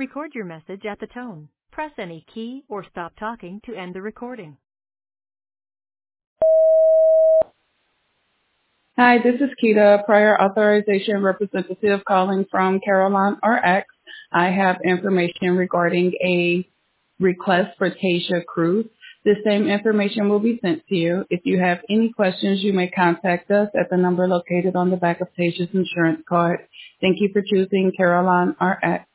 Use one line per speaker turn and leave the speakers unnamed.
Record your message at the tone. Press any key or stop talking to end the recording.
Hi, this is Keita, prior authorization representative calling from Caroline RX. I have information regarding a request for Tasia Cruz. The same information will be sent to you. If you have any questions, you may contact us at the number located on the back of Tasia's insurance card. Thank you for choosing Caroline RX.